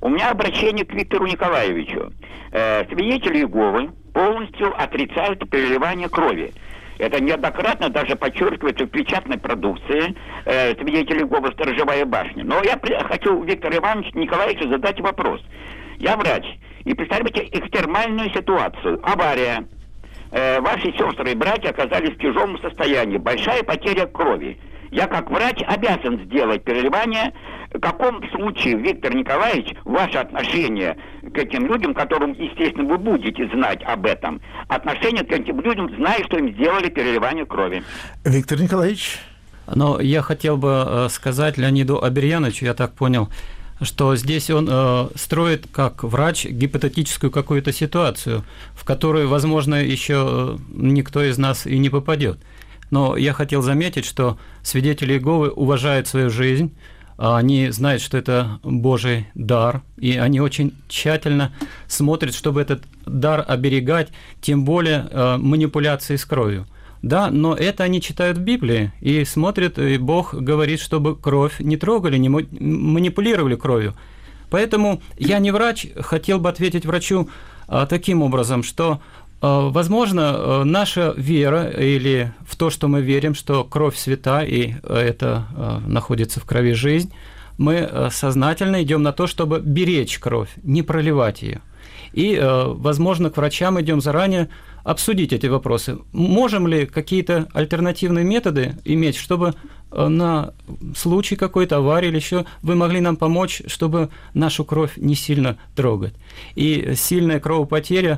У меня обращение к Виктору Николаевичу. Свидетели Иеговы полностью отрицают переливание крови. Это неоднократно даже подчеркивается в печатной продукции свидетелей Иеговы «Сторожевая башня». Но я хочу Виктору Ивановичу Николаевичу задать вопрос. Я врач. И представьте экстремальную ситуацию. Авария. Ваши сестры и братья оказались в тяжелом состоянии. Большая потеря крови. Я как врач обязан сделать переливание. В каком случае, Виктор Николаевич, ваше отношение к этим людям, которым, естественно, вы будете знать об этом, отношение к этим людям, зная, что им сделали переливание крови? Виктор Николаевич? Но я хотел бы сказать Леониду Аберьяновичу, я так понял, что здесь он строит, как врач, гипотетическую какую-то ситуацию, в которую, возможно, еще никто из нас и не попадет. Но я хотел заметить, что свидетели Иеговы уважают свою жизнь, они знают, что это Божий дар, и они очень тщательно смотрят, чтобы этот дар оберегать, тем более манипуляции с кровью. Да, но это они читают в Библии и смотрят, и Бог говорит, чтобы кровь не трогали, не манипулировали кровью. Поэтому я не врач, хотел бы ответить врачу таким образом, что, возможно, наша вера или в то, что мы верим, что кровь свята, и это находится в крови жизнь, мы сознательно идем на то, чтобы беречь кровь, не проливать ее. И, возможно, к врачам идем заранее обсудить эти вопросы. Можем ли какие-то альтернативные методы иметь, чтобы на случай какой-то аварии или еще вы могли нам помочь, чтобы нашу кровь не сильно трогать? И сильная кровопотеря,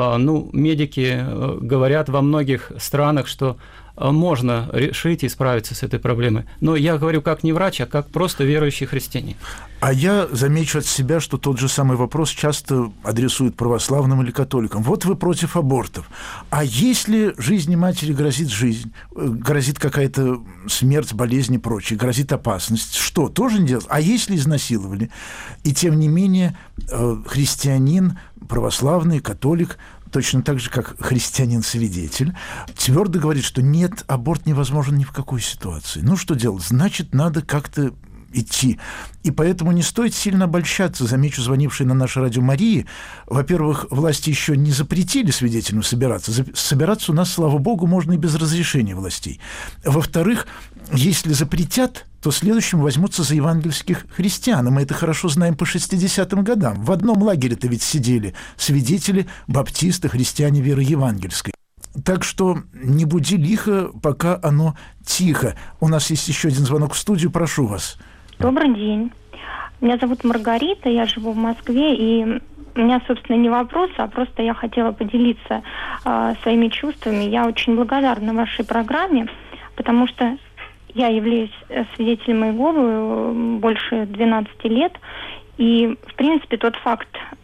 медики говорят во многих странах, что можно решить и справиться с этой проблемой. Но я говорю как не врач, а как просто верующий христианин. А я замечу от себя, что тот же самый вопрос часто адресуют православным или католикам. Вот вы против абортов. А если жизни матери грозит какая-то смерть, болезнь и прочее, грозит опасность, что, тоже не делать? А если изнасиловали? И тем не менее христианин, православный, католик, точно так же, как христианин-свидетель, твердо говорит, что нет, аборт невозможен ни в какой ситуации. Ну, что делать? Значит, надо как-то идти. И поэтому не стоит сильно обольщаться. Замечу, звонившей на наше радио Марии, во-первых, власти еще не запретили свидетелям собираться. Собираться у нас, слава богу, можно и без разрешения властей. Во-вторых, если запретят, то следующим возьмутся за евангельских христиан. И мы это хорошо знаем по 60-м годам. В одном лагере-то ведь сидели свидетели, баптисты, христиане веры евангельской. Так что не буди лихо, пока оно тихо. У нас есть еще один звонок в студию. Прошу вас. Добрый день. Меня зовут Маргарита, я живу в Москве, и у меня, собственно, не вопрос, а просто я хотела поделиться своими чувствами. Я очень благодарна вашей программе, потому что я являюсь свидетелем Иеговы больше 12 лет, и, в принципе, тот факт,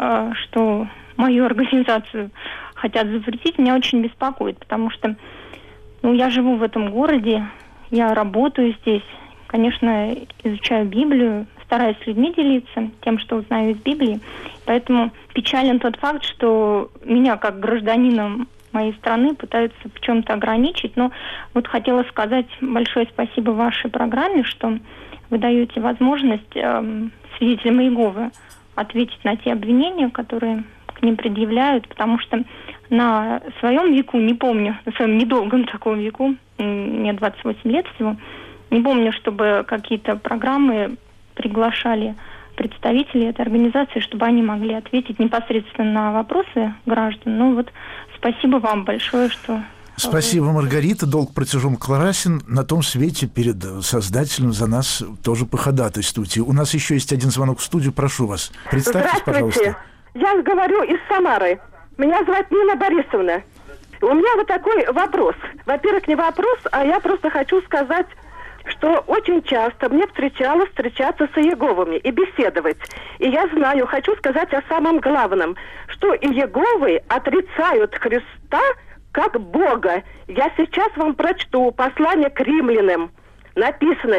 что мою организацию хотят запретить, меня очень беспокоит, потому что я живу в этом городе, я работаю здесь, конечно, изучаю Библию, стараюсь с людьми делиться тем, что узнаю из Библии. Поэтому печален тот факт, что меня, как гражданина моей страны, пытаются в чем-то ограничить. Но вот хотела сказать большое спасибо вашей программе, что вы даете возможность свидетелям Иеговы ответить на те обвинения, которые к ним предъявляют, потому что на своем веку, не помню, на своем недолгом таком веку, мне 28 лет всего, не помню, чтобы какие-то программы приглашали представителей этой организации, чтобы они могли ответить непосредственно на вопросы граждан. Ну вот, спасибо вам большое, что... Спасибо, Маргарита. Долг протяжом кларасен. На том свете перед Создателем за нас тоже походатайствуйте. У нас еще есть один звонок в студию. Прошу вас. Представьтесь, пожалуйста. Я говорю из Самары. Меня зовут Нина Борисовна. У меня вот такой вопрос. Во-первых, не вопрос, а я просто хочу сказать, что очень часто мне встречаться с Иеговами и беседовать. И я знаю, хочу сказать о самом главном, что Иеговы отрицают Христа как Бога. Я сейчас вам прочту послание к римлянам. Написано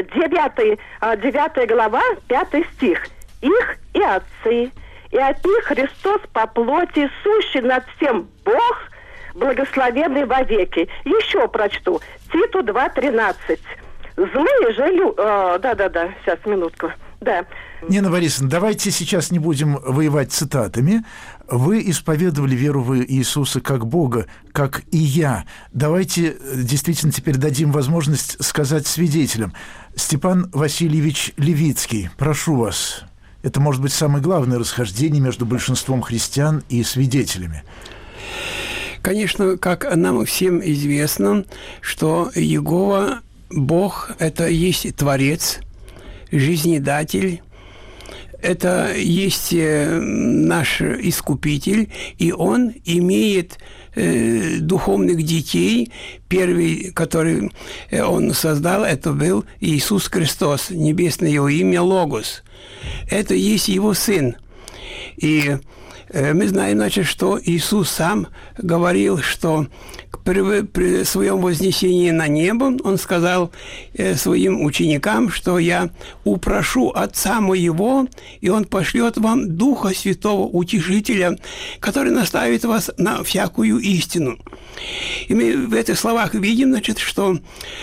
9 глава, 5 стих. «Их и отцы, и от них Христос по плоти, сущий над всем Бог, благословенный вовеки». Еще прочту. Титу 2:13. Злые же люди... сейчас, минутку. Да. Нина Борисовна, давайте сейчас не будем воевать цитатами. Вы исповедовали веру в Иисуса как Бога, как и я. Давайте действительно теперь дадим возможность сказать свидетелям. Степан Васильевич Левицкий, прошу вас. Это может быть самое главное расхождение между большинством христиан и свидетелями. Конечно, как нам всем известно, что Иегова, Бог, это есть Творец, Жизнедатель, это есть наш Искупитель, и Он имеет духовных детей. Первый, который Он создал, это был Иисус Христос, небесное Его имя Логос. Это есть Его Сын. И мы знаем, значит, что Иисус сам говорил, что при своем вознесении на небо Он сказал своим ученикам, что я упрошу Отца Моего, и Он пошлет вам Духа Святого Утешителя, который наставит вас на всякую истину. И мы в этих словах видим, значит, что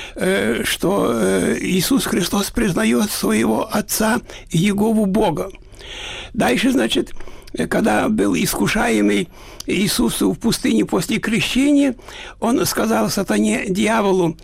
Иисус Христос признает своего Отца Иегову Бога. Дальше, значит, когда был искушаемый Иисус в пустыне после крещения, Он сказал сатане, дьяволу,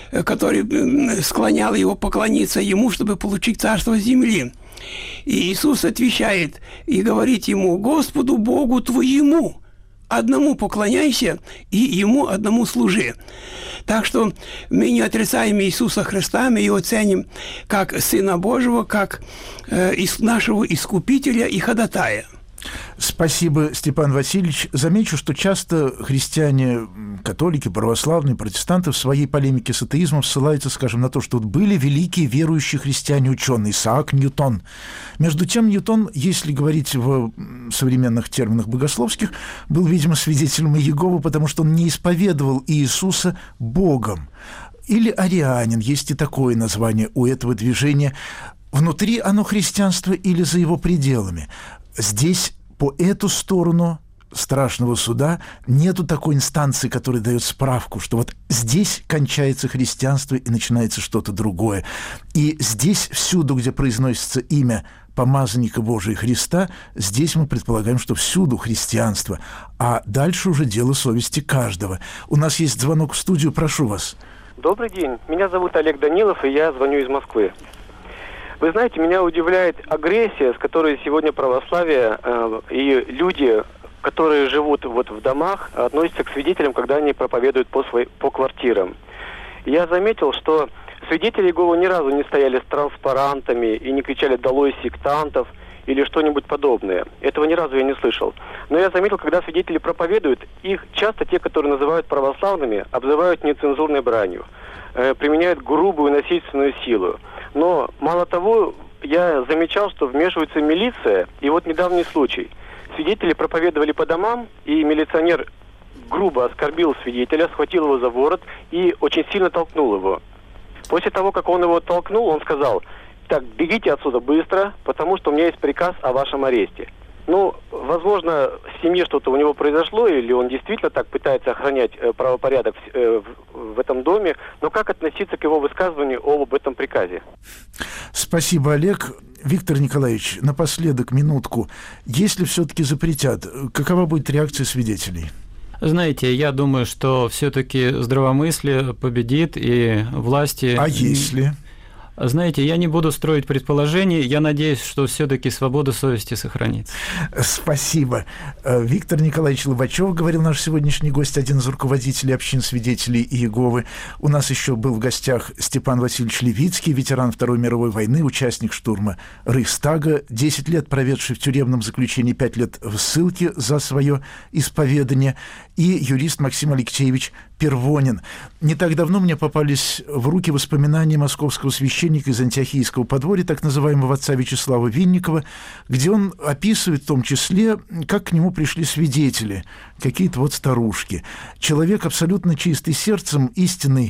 который склонял его поклониться ему, чтобы получить царство земли. И Иисус отвечает и говорит ему: «Господу Богу твоему одному поклоняйся и Ему одному служи». Так что мы не отрицаем Иисуса Христа, мы Его ценим как Сына Божьего, как нашего Искупителя и Ходатая. Спасибо, Степан Васильевич. Замечу, что часто христиане, католики, православные, протестанты в своей полемике с атеизмом ссылаются, скажем, на то, что были великие верующие христиане-ученые, Исаак Ньютон. Между тем, Ньютон, если говорить в современных терминах богословских, был, видимо, свидетелем Иеговы, потому что он не исповедовал Иисуса Богом. Или арианин, есть и такое название у этого движения. Внутри оно христианство или за его пределами? Здесь, по эту сторону страшного суда, нету такой инстанции, которая дает справку, что вот здесь кончается христианство и начинается что-то другое. И здесь, всюду, где произносится имя помазанника Божия Христа, здесь мы предполагаем, что всюду христианство. А дальше уже дело совести каждого. У нас есть звонок в студию, прошу вас. Добрый день, меня зовут Олег Данилов, и я звоню из Москвы. Вы знаете, меня удивляет агрессия, с которой сегодня православие и люди, которые живут вот в домах, относятся к свидетелям, когда они проповедуют по квартирам. Я заметил, что свидетели Иеговы ни разу не стояли с транспарантами и не кричали «долой сектантов» или что-нибудь подобное. Этого ни разу я не слышал. Но я заметил, когда свидетели проповедуют, их часто те, которые называют православными, обзывают нецензурной бранью, применяют грубую насильственную силу. Но, мало того, я замечал, что вмешивается милиция, и вот недавний случай. Свидетели проповедовали по домам, и милиционер грубо оскорбил свидетеля, схватил его за ворот и очень сильно толкнул его. После того, как он его толкнул, он сказал: «Так, бегите отсюда быстро, потому что у меня есть приказ о вашем аресте». Ну, возможно, в семье что-то у него произошло, или он действительно так пытается охранять правопорядок в этом доме, но как относиться к его высказыванию об этом приказе? Спасибо, Олег. Виктор Николаевич, напоследок минутку. Если все-таки запретят, какова будет реакция свидетелей? Знаете, я думаю, что все-таки здравомыслие победит, и власти... А если... Знаете, я не буду строить предположений, я надеюсь, что все-таки свобода совести сохранится. Спасибо. Виктор Николаевич Лобачев, говорил наш сегодняшний гость, один из руководителей общин свидетелей Иеговы. У нас еще был в гостях Степан Васильевич Левицкий, ветеран Второй мировой войны, участник штурма Рейхстага, 10 лет проведший в тюремном заключении, 5 лет в ссылке за свое исповедание, и юрист Максим Алексеевич Первонин. Не так давно мне попались в руки воспоминания московского священника из Антиохийского подворья, так называемого отца Вячеслава Винникова, где он описывает в том числе, как к нему пришли свидетели, какие-то вот старушки. Человек абсолютно чистый сердцем, истинный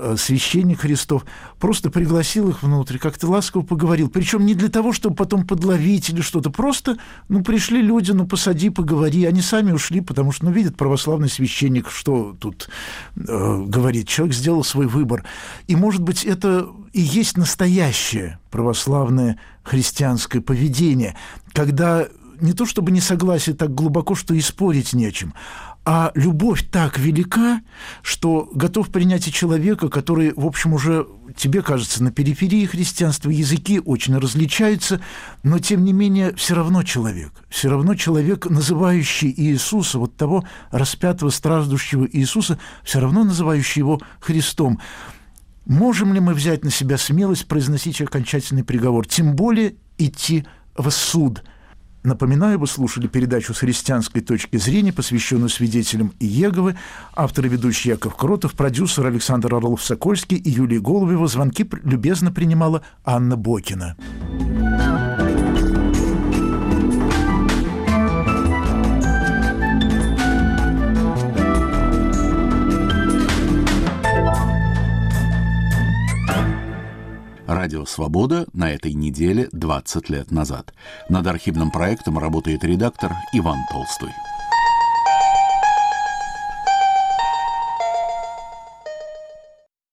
священник Христов просто пригласил их внутрь, как-то ласково поговорил. Причем не для того, чтобы потом подловить или что-то. Просто, пришли люди, посади, поговори. Они сами ушли, потому что, видит православный священник, что тут говорит. Человек сделал свой выбор. И, может быть, это и есть настоящее православное христианское поведение, когда не то чтобы несогласие так глубоко, что и спорить не о чем, а любовь так велика, что готов принять и человека, который, в общем, уже тебе кажется на периферии христианства, языки очень различаются, но, тем не менее, все равно человек, называющий Иисуса, вот того распятого, страждущего Иисуса, все равно называющий его Христом. Можем ли мы взять на себя смелость произносить окончательный приговор, тем более идти в суд? Напоминаю, вы слушали передачу «С христианской точки зрения», посвященную свидетелям Иеговы. Автор и ведущий Яков Кротов, продюсер Александр Орлов-Сокольский и Юлия Голубева. Звонки любезно принимала Анна Бокина. Радио «Свобода» на этой неделе 20 лет назад. Над архивным проектом работает редактор Иван Толстой.